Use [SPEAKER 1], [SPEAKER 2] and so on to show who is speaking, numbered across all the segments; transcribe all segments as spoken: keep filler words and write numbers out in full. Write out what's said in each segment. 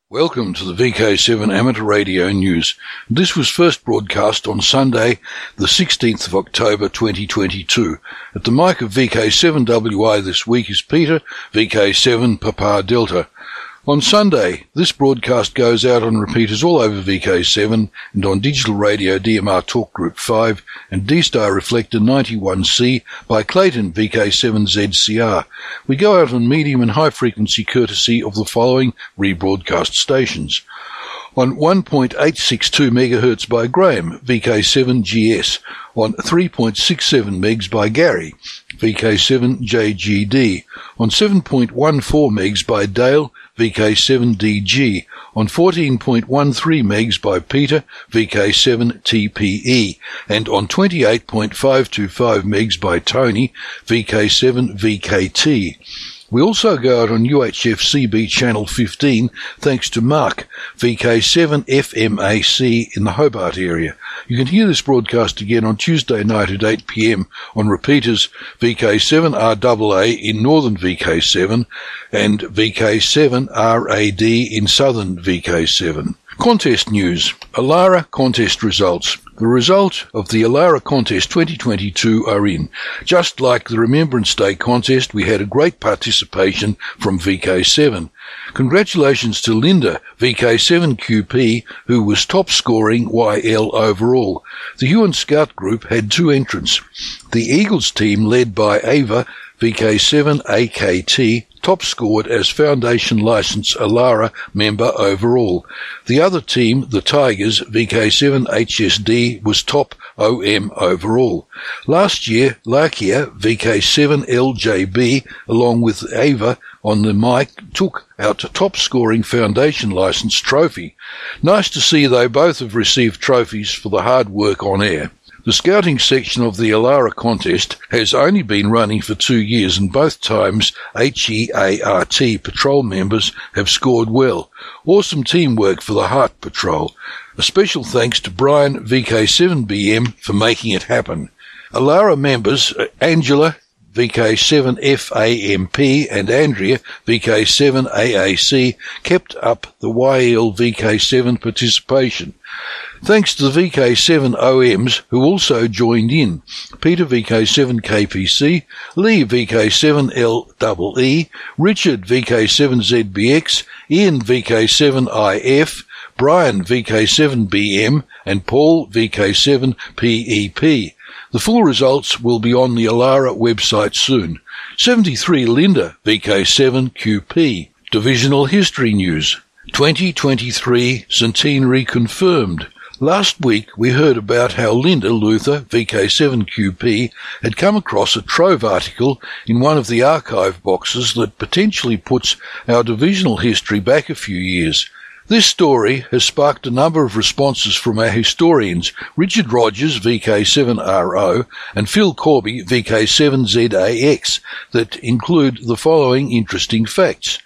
[SPEAKER 1] Welcome to the V K seven Amateur Radio News. This was first broadcast on Sunday, the sixteenth of October twenty twenty-two. At the mic of V K seven W I this week is Peter, V K seven Papa Delta. On Sunday, this broadcast goes out on repeaters all over V K seven and on digital radio D M R Talk Group five and D-Star Reflector ninety-one C by Clayton V K seven Z C R. We go out on medium and high frequency courtesy of the following rebroadcast stations. On one point eight six two megahertz by Graham, V K seven G S. On three point six seven megs by Gary, V K seven J G D. On seven point one four megs by Dale, V K seven D G. On fourteen point one three megs by Peter, V K seven T P E. And on twenty-eight point five two five megs by Tony, V K seven V K T. We also go out on U H F C B Channel fifteen thanks to Mark, V K seven F M A C in the Hobart area. You can hear this broadcast again on Tuesday night at eight p m on repeaters V K seven R A A in northern V K seven and V K seven R A D in southern V K seven. Contest news. Alara contest results. The result of the Alara contest twenty twenty-two are in. Just like the Remembrance Day contest, we had a great participation from V K seven. Congratulations to Linda, V K seven Q P, who was top scoring Y L overall. The Huon Scout group had two entrants. The Eagles team, led by Ava, V K seven A K T, top scored as Foundation License Alara member overall. The other team, the Tigers, V K seven H S D, was top O M overall. Last year, Lakia, V K seven L J B, along with Ava on the mic, took out top scoring Foundation License trophy. Nice to see they both have received trophies for the hard work on air. The scouting section of the Alara contest has only been running for two years and both times H E A R T patrol members have scored well. Awesome teamwork for the Heart Patrol. A special thanks to Brian, V K seven B M, for making it happen. Alara members Angela, V K seven F A M P, and Andrea, V K seven A A C, kept up the Y L V K seven participation. Thanks to the V K seven O Ms who also joined in. Peter, V K seven K P C, Lee, V K seven L E E, Richard, V K seven Z B X, Ian, V K seven I F, Brian, V K seven B M, and Paul, V K seven P E P. The full results will be on the Alara website soon. seventy-three Linda, V K seven Q P. Divisional History News. twenty twenty-three Centenary confirmed. Last week we heard about how Linda Luther, V K seven Q P, had come across a Trove article in one of the archive boxes that potentially puts our divisional history back a few years. This story has sparked a number of responses from our historians, Richard Rogers, V K seven R O, and Phil Corby, V K seven Z A X, that include the following interesting facts.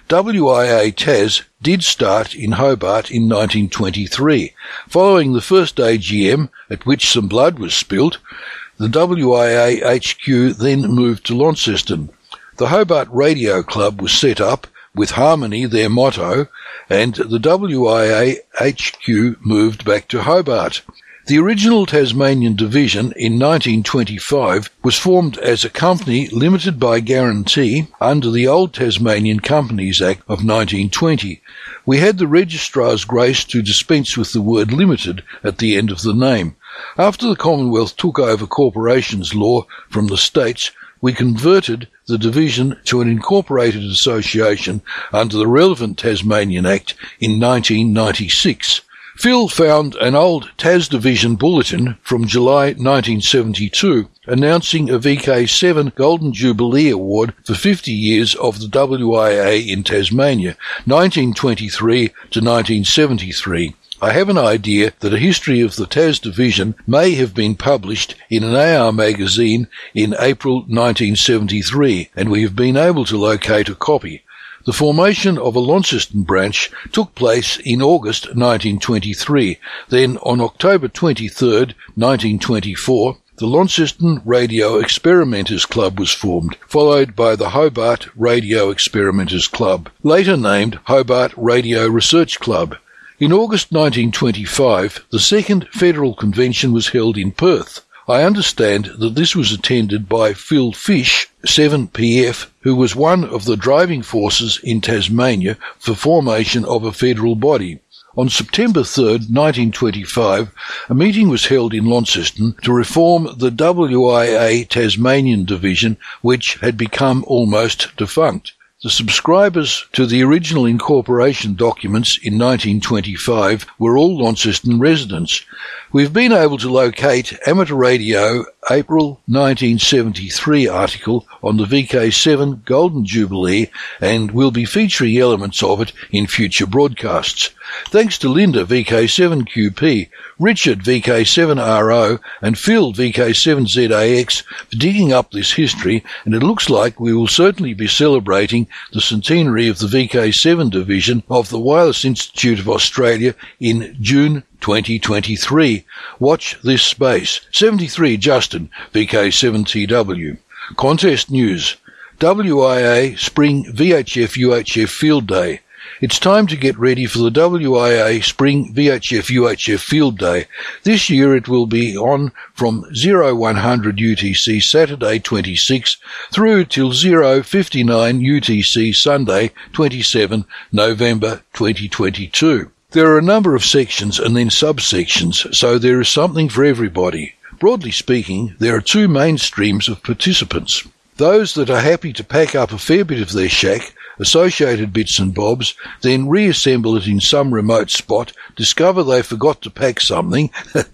[SPEAKER 1] W I A T A S did start in Hobart in nineteen twenty-three. Following the first A G M, at which some blood was spilt, the W I A H Q then moved to Launceston. The Hobart Radio Club was set up, with Harmony their motto, and the W I A H Q moved back to Hobart. The original Tasmanian Division in nineteen twenty-five was formed as a company limited by guarantee under the old Tasmanian Companies Act of nineteen twenty. We had the registrar's grace to dispense with the word limited at the end of the name. After the Commonwealth took over corporations law from the states, we converted the division to an incorporated association under the relevant Tasmanian Act in nineteen ninety-six. Phil found an old T A S Division bulletin from July nineteen seventy-two announcing a V K seven Golden Jubilee Award for fifty years of the W I A in Tasmania, nineteen twenty-three to nineteen seventy-three. I have an idea that a history of the T A S Division may have been published in an A R magazine in April nineteen seventy-three, and we have been able to locate a copy. The formation of a Launceston branch took place in August nineteen twenty-three. Then, on October twenty-third, nineteen twenty-four, the Launceston Radio Experimenters Club was formed, followed by the Hobart Radio Experimenters Club, later named Hobart Radio Research Club. In August nineteen twenty-five, the second federal convention was held in Perth. I understand that this was attended by Phil Fish, seven P F, who was one of the driving forces in Tasmania for formation of a federal body. On September third, nineteen twenty-five, a meeting was held in Launceston to reform the W I A Tasmanian division, which had become almost defunct. The subscribers to the original incorporation documents in nineteen twenty-five were all Launceston residents. We've been able to locate Amateur Radio April nineteen seventy-three article on the V K seven Golden Jubilee, and we'll be featuring elements of it in future broadcasts. Thanks to Linda V K seven Q P, Richard V K seven R O and Phil V K seven Z A X for digging up this history, and it looks like we will certainly be celebrating the centenary of the V K seven division of the Wireless Institute of Australia in June twenty twenty-three. Watch this space. seventy-three Justin, V K seven T W. Contest news. W I A Spring V H F U H F Field Day. It's time to get ready for the W I A Spring V H F U H F Field Day. This year it will be on from oh one hundred U T C Saturday twenty-six through till oh fifty-nine U T C Sunday twenty-seven November twenty twenty-two. There are a number of sections and then subsections, so there is something for everybody. Broadly speaking, there are two main streams of participants. Those that are happy to pack up a fair bit of their shack, associated bits and bobs, then reassemble it in some remote spot, discover they forgot to pack something,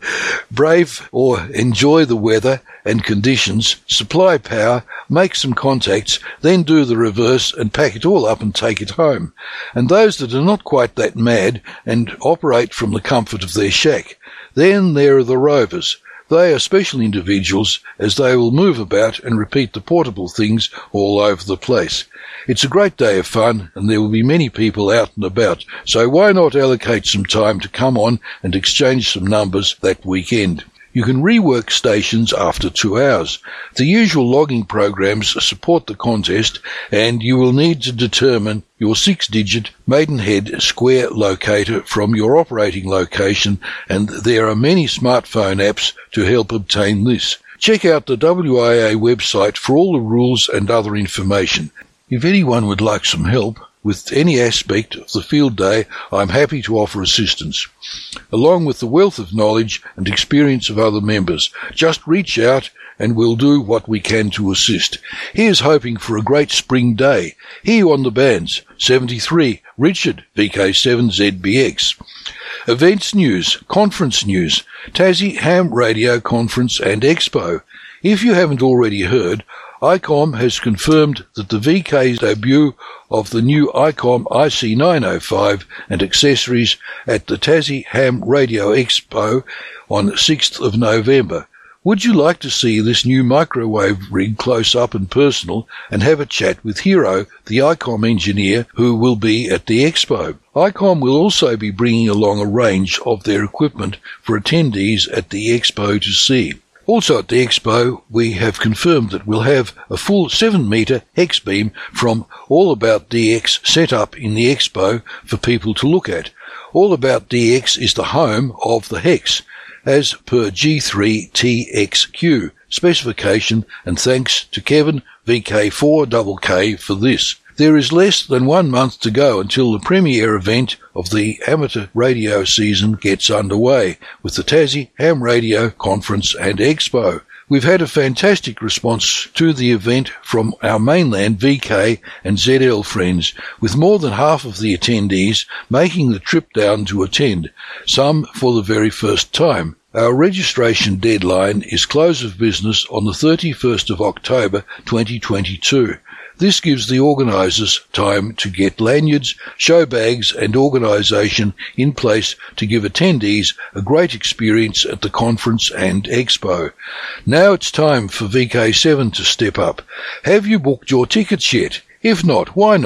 [SPEAKER 1] brave or enjoy the weather and conditions, supply power, make some contacts, then do the reverse and pack it all up and take it home. And those that are not quite that mad and operate from the comfort of their shack. Then there are the rovers. They are special individuals, as they will move about and repeat the portable things all over the place. It's a great day of fun, and there will be many people out and about, so why not allocate some time to come on and exchange some numbers that weekend? You can rework stations after two hours. The usual logging programs support the contest, and you will need to determine your six-digit Maidenhead square locator from your operating location, and there are many smartphone apps to help obtain this. Check out the W I A website for all the rules and other information. If anyone would like some help with any aspect of the field day, I'm happy to offer assistance, along with the wealth of knowledge and experience of other members. Just reach out and we'll do what we can to assist. Here's hoping for a great spring day. Hear you on the bands. seventy-three, Richard, V K seven Z B X. Events news, conference news, Tassie Ham Radio Conference and Expo. If you haven't already heard, I COM has confirmed that the V K's debut of the new I COM I C nine oh five and accessories at the Tassie Ham Radio Expo on sixth of November. Would you like to see this new microwave rig close up and personal and have a chat with Hero, the I COM engineer who will be at the Expo? I COM will also be bringing along a range of their equipment for attendees at the Expo to see. Also at the Expo, we have confirmed that we'll have a full seven metre hex beam from All About D X set up in the Expo for people to look at. All About D X is the home of the hex, as per G three T X Q specification, and thanks to Kevin V K four K K for this. There is less than one month to go until the premiere event of the amateur radio season gets underway with the Tassie Ham Radio Conference and Expo. We've had a fantastic response to the event from our mainland V K and Z L friends, with more than half of the attendees making the trip down to attend, some for the very first time. Our registration deadline is close of business on the thirty-first of October twenty twenty-two. This gives the organisers time to get lanyards, show bags and organisation in place to give attendees a great experience at the conference and expo. Now it's time for V K seven to step up. Have you booked your tickets yet? If not, why not?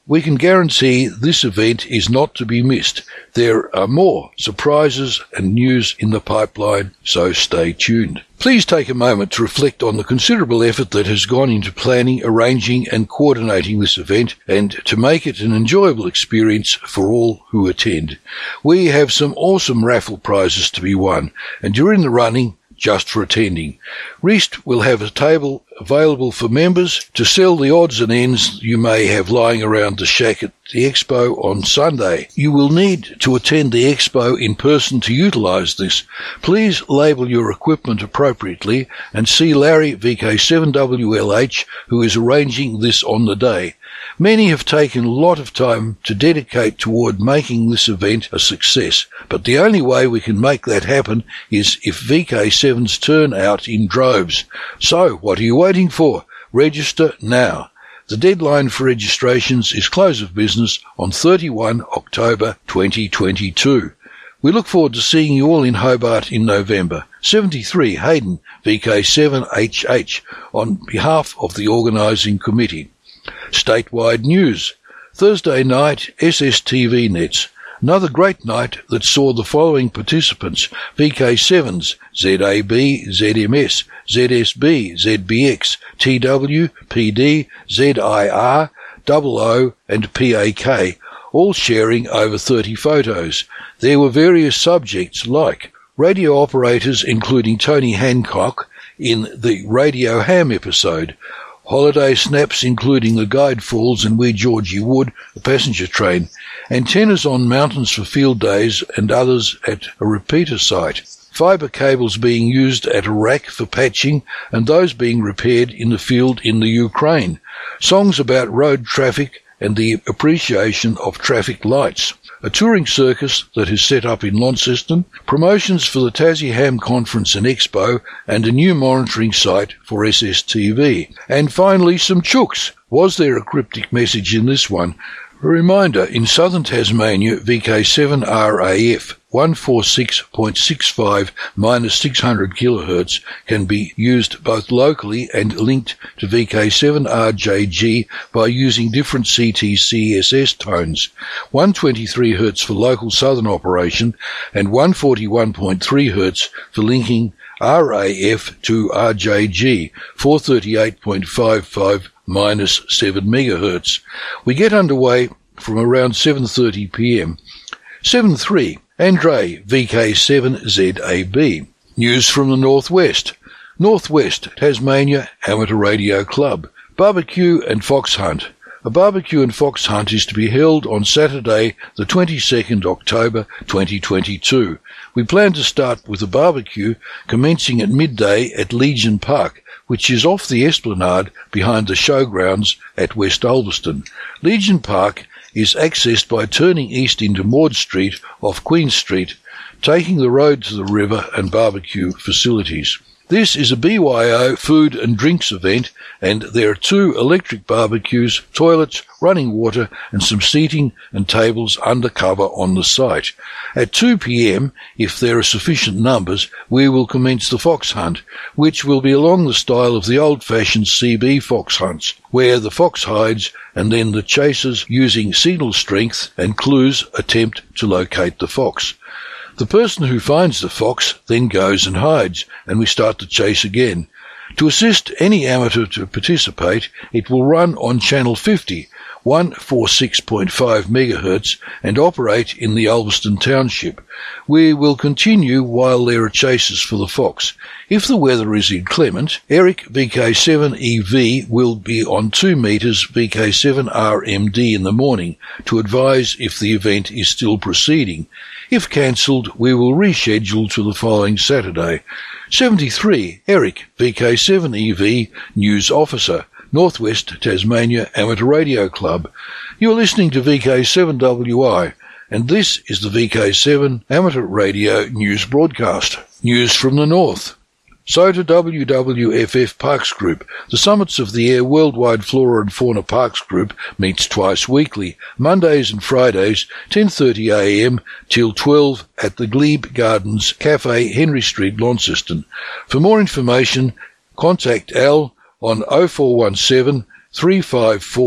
[SPEAKER 1] we can guarantee this event is not to be missed. There are more surprises and news in the pipeline, so stay tuned. Please take a moment to reflect on the considerable effort that has gone into planning, arranging and coordinating this event, and to make it an enjoyable experience for all who attend. We have some awesome raffle prizes to be won, and you're in the running just for attending. Reist will have a table available for members to sell the odds and ends you may have lying around the shack at the expo on Sunday. You will need to attend the expo in person to utilise this. Please label your equipment appropriately and see Larry V K seven W L H, who is arranging this on the day. Many have taken a lot of time to dedicate toward making this event a success, but the only way we can make that happen is if V K sevens turn out in droves. So, what are you waiting for? Register now. The deadline for registrations is close of business on thirty-first of October twenty twenty-two. We look forward to seeing you all in Hobart in November. seventy-three Hayden V K seven H H on behalf of the organising committee. Statewide news. Thursday night, S S T V Nets. Another great night that saw the following participants: V K sevens, Z A B, Z M S, Z S B, Z B X, T W, P D, Z I R, O O and P A K, all sharing over thirty photos. There were various subjects like radio operators including Tony Hancock in the Radio Ham episode, holiday snaps including the Guide Falls and Wee Georgie Wood, a passenger train, antennas on mountains for field days and others at a repeater site, fibre cables being used at Iraq for patching and those being repaired in the field in the Ukraine, songs about road traffic and the appreciation of traffic lights, a touring circus that is set up in Launceston, promotions for the Tassie Ham Conference and Expo, and a new monitoring site for S S T V. And finally, some chooks. Was there a cryptic message in this one? A reminder, in southern Tasmania, V K seven R A F one forty-six point six five minus six hundred kilohertz can be used both locally and linked to V K seven R J G by using different C T C S S tones. one twenty-three hertz for local southern operation and one forty-one point three hertz for linking R A F to R J G, four thirty-eight point five five minus seven megahertz. We get underway from around seven thirty p m. seven three Andre V K seven Z A B. News from the Northwest. Northwest Tasmania Amateur Radio Club. Barbecue and Fox Hunt. A barbecue and fox hunt is to be held on Saturday, the twenty-second of October twenty twenty-two. We plan to start with a barbecue commencing at midday at Legion Park, which is off the esplanade behind the showgrounds at West Ulverston. Legion Park is accessed by turning east into Maud Street off Queen Street, taking the road to the river and barbecue facilities. This is a B Y O food and drinks event, and there are two electric barbecues, toilets, running water, and some seating and tables under cover on the site. At two p m, if there are sufficient numbers, we will commence the fox hunt, which will be along the style of the old-fashioned C B fox hunts, where the fox hides and then the chasers, using signal strength and clues, attempt to locate the fox. The person who finds the fox then goes and hides, and we start the chase again. To assist any amateur to participate, it will run on channel fifty, one forty-six point five megahertz, and operate in the Ulverston Township. We will continue while there are chases for the fox. If the weather is inclement, Eric V K seven E V will be on two meters V K seven R M D in the morning to advise if the event is still proceeding. If cancelled, we will reschedule to the following Saturday. seventy-three Eric V K seven E V News Officer, Northwest Tasmania Amateur Radio Club. You are listening to V K seven W I, and this is the V K seven Amateur Radio News Broadcast. News from the North. So to W W F F Parks Group. The Summits of the Air Worldwide Flora and Fauna Parks Group meets twice weekly, Mondays and Fridays, ten thirty a m till twelve at the Glebe Gardens Cafe, Henry Street, Launceston. For more information, contact Al on oh four one seven, three five four,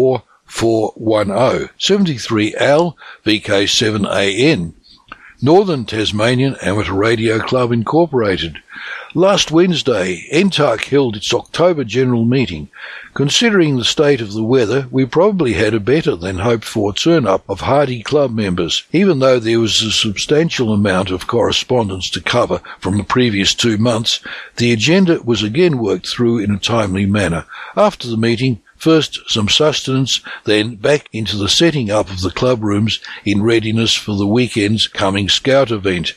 [SPEAKER 1] four one zero. seventy-three Al, V K seven A N. Northern Tasmanian Amateur Radio Club Incorporated. Last Wednesday, N T A R C held its October general meeting. Considering the state of the weather, we probably had a better than hoped for turn-up of hardy club members, even though there was a substantial amount of correspondence to cover from the previous two months. The agenda was again worked through in a timely manner. After the meeting, first some sustenance, then back into the setting up of the club rooms in readiness for the weekend's coming Scout event.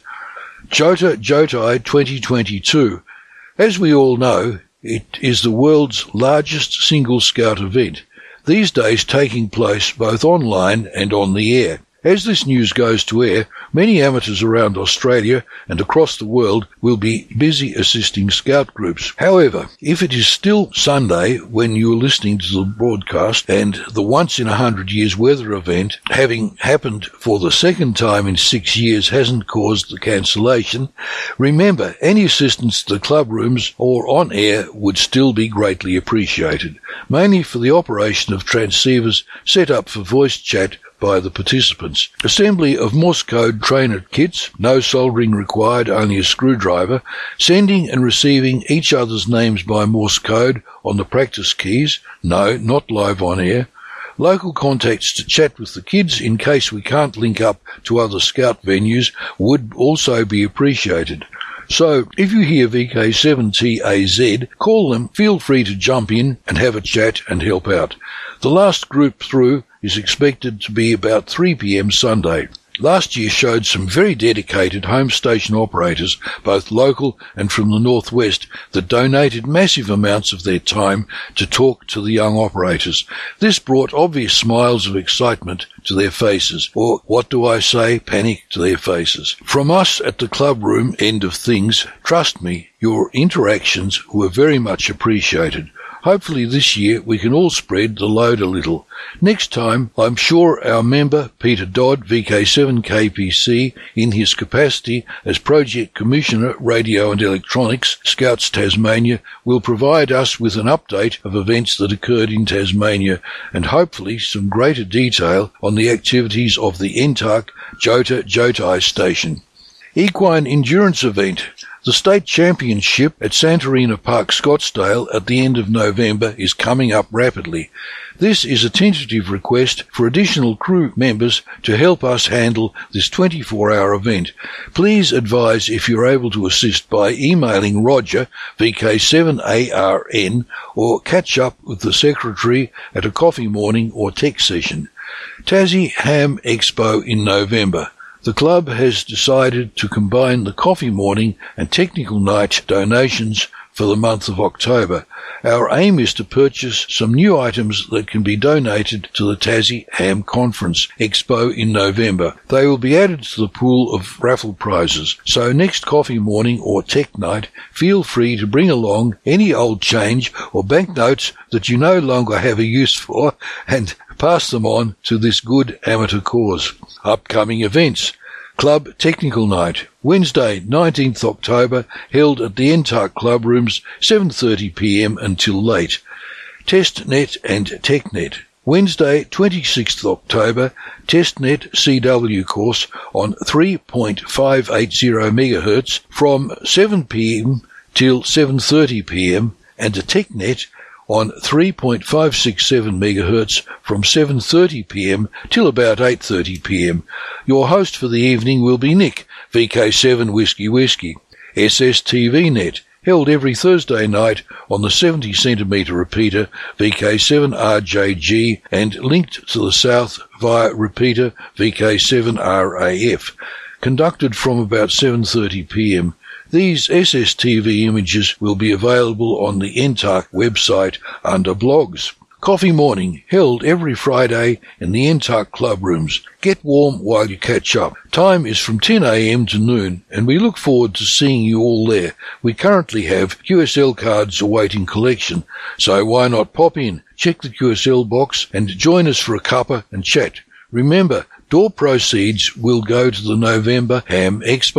[SPEAKER 1] Jota Jotai twenty twenty-two. As we all know, it is the world's largest single Scout event, these days taking place both online and on the air. As this news goes to air, many amateurs around Australia and across the world will be busy assisting Scout groups. However, if it is still Sunday when you are listening to the broadcast and the once-in-a-hundred-years weather event, having happened for the second time in six years, hasn't caused the cancellation, remember any assistance to the club rooms or on air would still be greatly appreciated, mainly for the operation of transceivers set up for voice chat by the participants. Assembly of Morse code trainer kits, no soldering required, only a screwdriver, sending and receiving each other's names by Morse code on the practice keys, no, not live on air, local contacts to chat with the kids in case we can't link up to other Scout venues would also be appreciated. So, if you hear V K seven T A Z, call them, feel free to jump in and have a chat and help out. The last group through is expected to be about three p m Sunday. Last year showed some very dedicated home station operators, both local and from the northwest, that donated massive amounts of their time to talk to the young operators. This brought obvious smiles of excitement to their faces, or what do I say, panic to their faces. From us at the club room end of things, trust me, your interactions were very much appreciated. Hopefully this year we can all spread the load a little. Next time, I'm sure our member, Peter Dodd, V K seven K P C, in his capacity as Project Commissioner, Radio and Electronics, Scouts Tasmania, will provide us with an update of events that occurred in Tasmania and hopefully some greater detail on the activities of the N T A R C Jota Jotai station. Equine Endurance Event. The state championship at Santarina Park, Scottsdale at the end of November is coming up rapidly. This is a tentative request for additional crew members to help us handle this twenty-four hour event. Please advise if you're able to assist by emailing Roger, V K seven A R N, or catch up with the secretary at a coffee morning or text session. Tassie Ham Expo in November. The club has decided to combine the coffee morning and technical night donations for the month of October. Our aim is to purchase some new items that can be donated to the Tassie Ham Conference Expo in November. They will be added to the pool of raffle prizes. So next coffee morning or tech night, feel free to bring along any old change or banknotes that you no longer have a use for and pass them on to this good amateur cause. Upcoming events. Club Technical Night, Wednesday, nineteenth October, held at the N T A R C Club Rooms, seven thirty p m until late. TestNet and TechNet, Wednesday, twenty-sixth October, TestNet C W course on three point five eight zero megahertz from seven p m till seven thirty p m and a TechNet on three point five six seven megahertz from seven thirty p m till about eight thirty p m. Your host for the evening will be Nick, V K seven Whiskey Whiskey. S S T V Net, held every Thursday night on the seventy centimetre repeater V K seven R J G and linked to the south via repeater V K seven R A F. Conducted from about seven thirty p m. These S S T V images will be available on the N T A R C website under blogs. Coffee morning, held every Friday in the N T A R C club rooms. Get warm while you catch up. Time is from ten a m to noon, and we look forward to seeing you all there. We currently have Q S L cards awaiting collection, so why not pop in, check the Q S L box, and join us for a cuppa and chat. Remember, door proceeds will go to the November Ham Expo.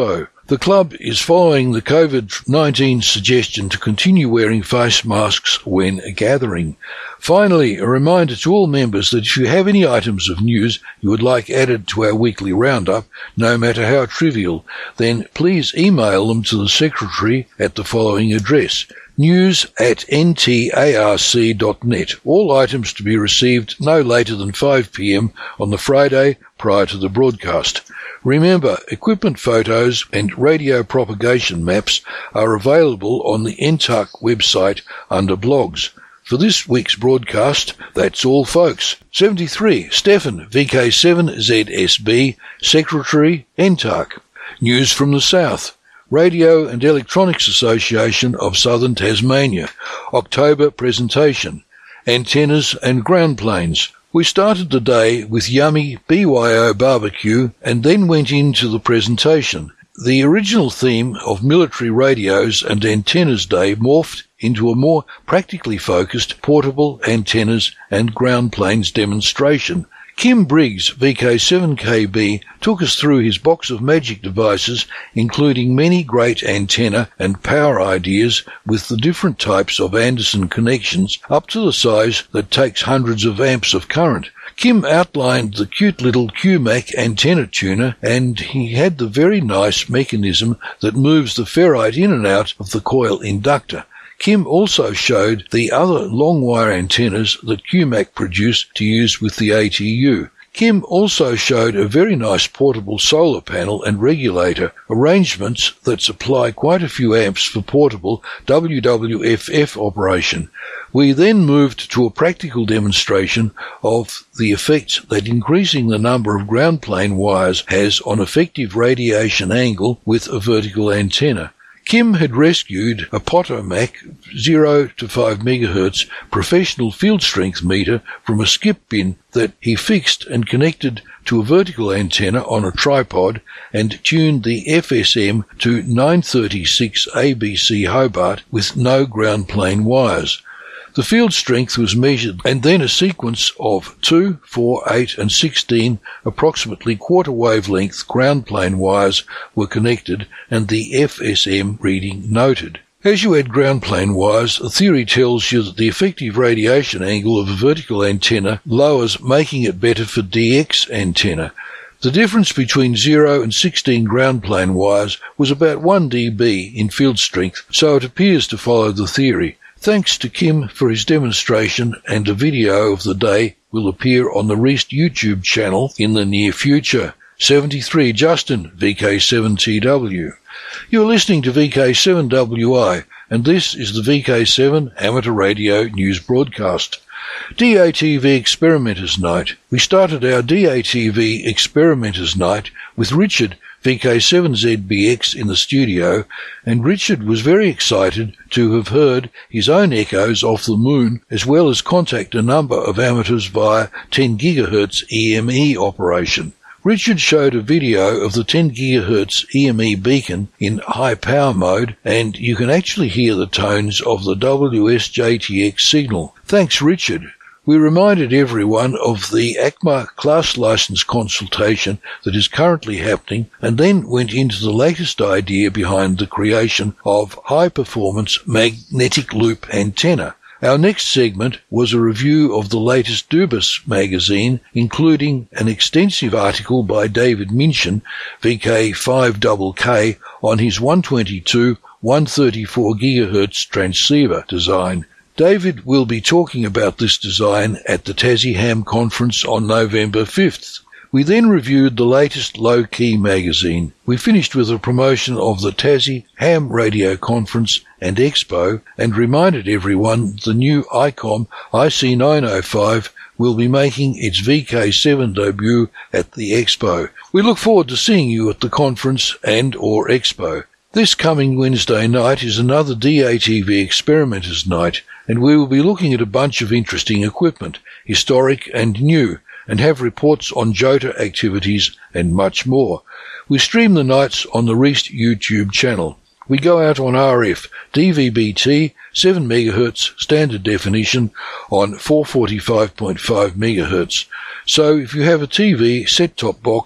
[SPEAKER 1] The club is following the COVID nineteen suggestion to continue wearing face masks when gathering. Finally, a reminder to all members that if you have any items of news you would like added to our weekly roundup, no matter how trivial, then please email them to the Secretary at the following address: news at n t a r c dot net. All items to be received no later than five p m on the Friday prior to the broadcast. Remember, equipment photos and radio propagation maps are available on the N T A R C website under blogs. For this week's broadcast, that's all, folks. seventy-three, Stefan, V K seven Z S B, Secretary, N T A R C. News from the South. Radio and Electronics Association of Southern Tasmania. October presentation. Antennas and ground planes. We started the day with yummy B Y O barbecue and then went into the presentation. The original theme of Military Radios and Antennas Day morphed into a more practically focused portable antennas and ground planes demonstration. Kim Briggs, V K seven K B, took us through his box of magic devices, including many great antenna and power ideas with the different types of Anderson connections up to the size that takes hundreds of amps of current. Kim outlined the cute little Q MAC antenna tuner, and he had the very nice mechanism that moves the ferrite in and out of the coil inductor. Kim also showed the other long wire antennas that Q MAC produce to use with the A T U. Kim also showed a very nice portable solar panel and regulator arrangements that supply quite a few amps for portable W W F F operation. We then moved to a practical demonstration of the effects that increasing the number of ground plane wires has on effective radiation angle with a vertical antenna. Kim had rescued a Potomac zero to five megahertz professional field strength meter from a skip bin that he fixed and connected to a vertical antenna on a tripod and tuned the F S M to nine thirty-six A B C Hobart with no ground plane wires. The field strength was measured, and then a sequence of two, four, eight, and sixteen approximately quarter wavelength ground plane wires were connected and the F S M reading noted. As you add ground plane wires, the theory tells you that the effective radiation angle of a vertical antenna lowers, making it better for D X antenna. The difference between zero and sixteen ground plane wires was about one decibel in field strength, so it appears to follow the theory. Thanks to Kim for his demonstration, and a video of the day will appear on the Reist YouTube channel in the near future. seventy-three, Justin, V K seven T W. You're listening to V K seven W I, and this is the V K seven Amateur Radio News Broadcast. D A T V Experimenters Night. We started our D A T V Experimenters Night with Richard, V K seven Z B X, in the studio, and Richard was very excited to have heard his own echoes off the moon, as well as contact a number of amateurs via ten gigahertz E M E operation. Richard showed a video of the ten gigahertz E M E beacon in high power mode, and you can actually hear the tones of the W S J T X signal. Thanks, Richard. We reminded everyone of the A C M A class license consultation that is currently happening, and then went into the latest idea behind the creation of high-performance magnetic loop antenna. Our next segment was a review of the latest Dubus magazine, including an extensive article by David Minchin, V K five K K, on his one twenty-two, one thirty-four gigahertz transceiver design. David will be talking about this design at the Tassie Ham Conference on November fifth. We then reviewed the latest Low Key magazine. We finished with a promotion of the Tassie Ham Radio Conference and Expo, and reminded everyone the new ICOM I C nine oh five will be making its V K seven debut at the Expo. We look forward to seeing you at the conference and or Expo. This coming Wednesday night is another D A T V Experimenters Night, and we will be looking at a bunch of interesting equipment, historic and new, and have reports on JOTA activities and much more. We stream the nights on the Reist YouTube channel. We go out on R F, D V B T, seven megahertz, standard definition, on four forty-five point five megahertz. So if you have a T V, set-top box,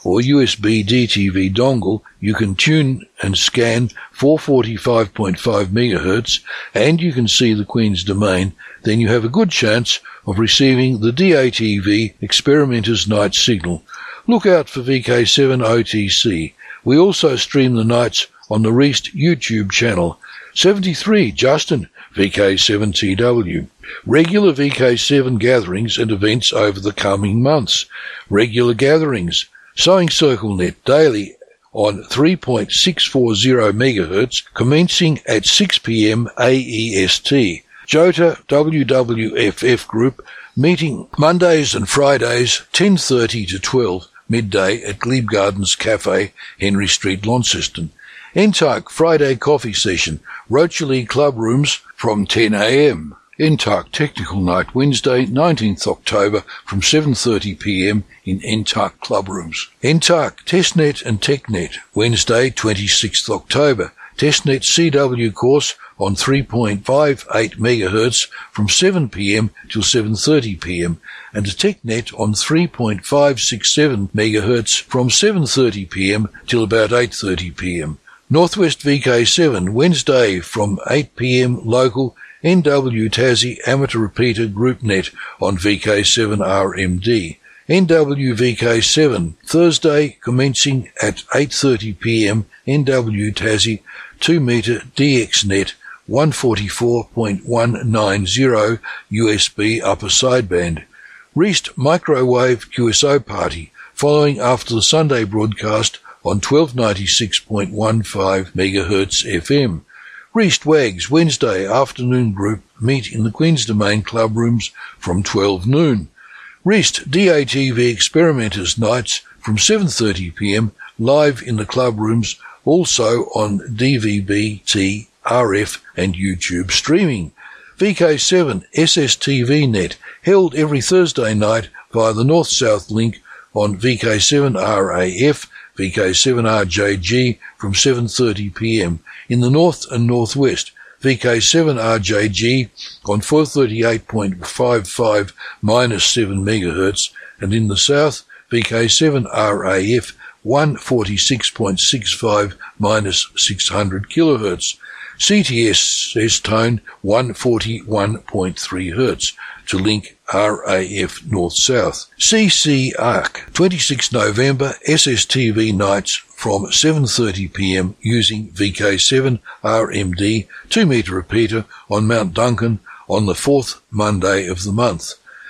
[SPEAKER 1] or U S B D T V dongle, you can tune and scan four forty-five point five megahertz, and you can see the Queen's Domain. Then you have a good chance of receiving the D A T V Experimenter's Night Signal. Look out for V K seven O T C. We also stream the nights on the Reist YouTube channel. seventy-three, Justin, V K seven T W. Regular V K seven gatherings and events over the coming months. Regular gatherings. Sewing Circle Net daily on three point six four zero megahertz, commencing at six p.m. A E S T. Jota W W F F Group meeting Mondays and Fridays ten thirty to twelve midday at Glebe Gardens Cafe, Henry Street, Launceston. N T A R C Friday Coffee Session, Rochalee Club Rooms from ten a.m. N T A R C Technical Night Wednesday, nineteenth October from seven thirty p.m. in N T A R C Club Rooms. N T A R C Testnet and TechNet Wednesday, twenty-sixth October. Testnet C W course on three point five eight megahertz from seven p.m. till seven thirty p.m. and a TechNet on three point five six seven megahertz from seven thirty p.m. till about eight thirty p.m. Northwest V K seven Wednesday from eight p.m. local N W Tassie Amateur Repeater Group Net on V K seven R M D. N W V K seven Thursday commencing at eight thirty p.m. N W Tassie two meter D X Net one forty-four point one nine zero U S B upper sideband. Reist Microwave Q S O Party following after the Sunday broadcast on twelve ninety-six point one five megahertz F M. Reist Wags Wednesday afternoon group meet in the Queen's Domain Club Rooms from twelve noon. Reist D A T V Experimenters Nights from seven thirty p.m. live in the club rooms, also on D V B T, R F and YouTube streaming. V K seven S S T V Net held every Thursday night via the North-South link on V K seven R A F, V K seven R J G from seven thirty p.m. in the North and Northwest. V K seven R J G on four thirty-eight point five five minus seven megahertz, and in the South, V K seven R A F one forty-six point six five minus six hundred kilohertz. C T S S tone one forty-one point three hertz to link R A F North-South. C C A R C twenty-sixth November S S T V nights from seven thirty p.m. using V K seven R M D two meter repeater on Mount Duncan on the fourth Monday of the month.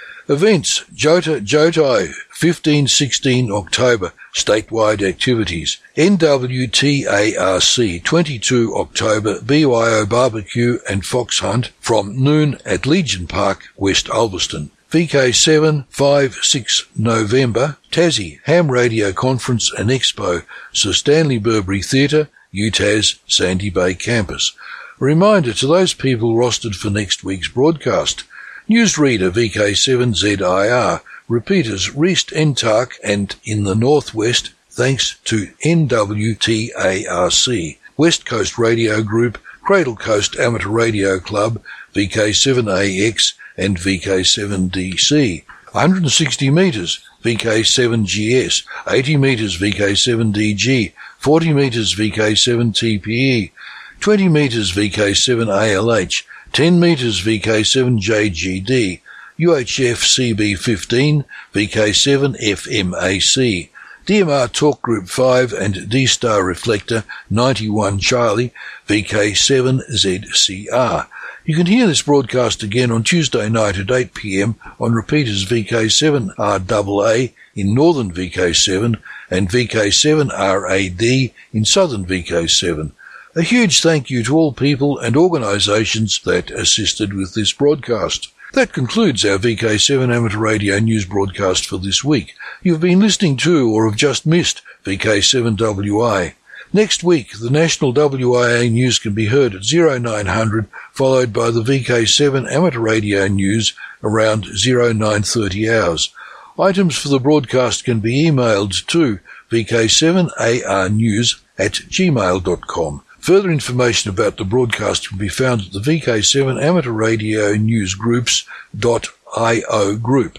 [SPEAKER 1] Events Jota Jotai fifteen sixteen October statewide activities. N W T A R C twenty-second October B Y O barbecue and fox hunt from noon at Legion Park, West Ulverston. V K seven five six November Tassie Ham Radio Conference and Expo, Sir Stanley Burbury Theatre, U T A S Sandy Bay Campus. A reminder to those people rostered for next week's broadcast. Newsreader V K seven Z I R, repeaters Reist N T A R C and in the Northwest thanks to N W T A R C. West Coast Radio Group, Cradle Coast Amateur Radio Club, V K seven A X and V K seven D C. one hundred sixty metres V K seven G S, eighty metres V K seven D G, forty metres V K seven T P E, twenty metres V K seven A L H, ten metres V K seven J G D, U H F C B fifteen, V K seven F M A C, D M R Talk Group five and D-Star Reflector ninety-one Charlie, V K seven Z C R. You can hear this broadcast again on Tuesday night at eight p.m. on repeaters V K seven R A A in northern V K seven and V K seven R A D in southern V K seven. A huge thank you to all people and organisations that assisted with this broadcast. That concludes our V K seven Amateur Radio News broadcast for this week. You've been listening to or have just missed V K seven W I. Next week, the national W I A news can be heard at oh nine hundred, followed by the V K seven Amateur Radio News around oh nine thirty hours. Items for the broadcast can be emailed to V K seven A R news at gmail dot com. Further information about the broadcast can be found at the V K seven Amateur Radio News Groups dot I O group.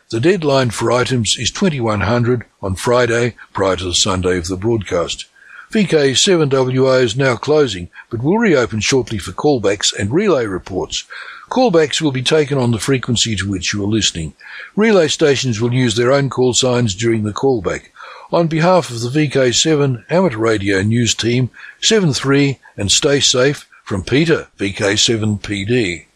[SPEAKER 1] The deadline for items is twenty-one hundred on Friday prior to the Sunday of the broadcast. V K seven W A is now closing, but will reopen shortly for callbacks and relay reports. Callbacks will be taken on the frequency to which you are listening. Relay stations will use their own call signs during the callback. On behalf of the V K seven Amateur Radio News Team, seven three and stay safe from Peter, V K seven P D.